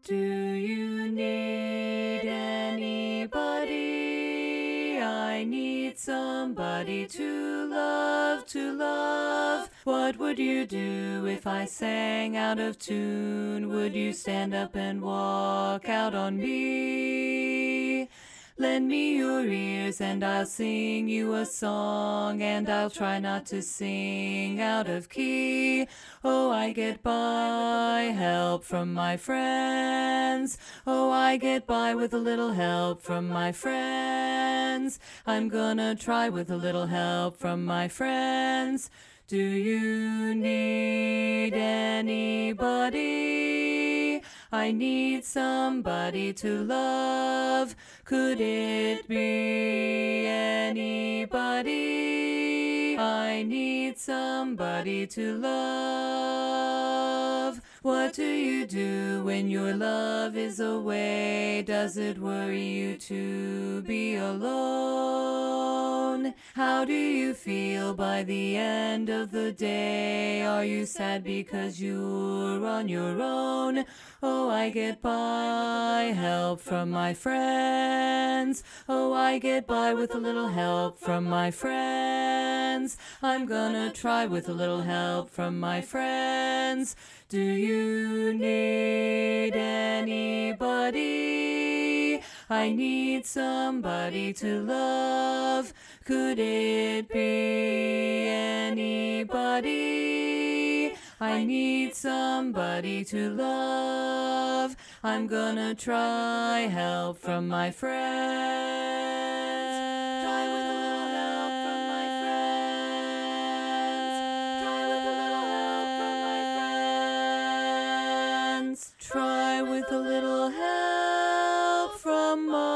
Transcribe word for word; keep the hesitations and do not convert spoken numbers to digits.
Do you need anybody? I need somebody to love, to love. What would you do if I sang out of tune? Would you stand up and walk out on me? Lend me your ears and I'll sing you a song, and I'll try not to sing out of key. Oh, I get by, help from my friends. Oh, I get by with a little help from my friends. I'm gonna try with a little help from my friends. Do you need anybody? I need somebody to love. Could it be anybody? I need somebody to love. What do you do when your love is away? Does it worry you to be alone? How do you feel by the end of the day? Are you sad because you're on your own? Oh, I get by, help from my friends. Oh, I get by with a little help from my friends. I'm gonna try with a little help from my friends. Do you need anybody? I need somebody to love. Could it be anybody? I need somebody to love. I'm gonna try help from my friends. Try with a little help from my friends. Try with a little help from my friends. Try with a little help from my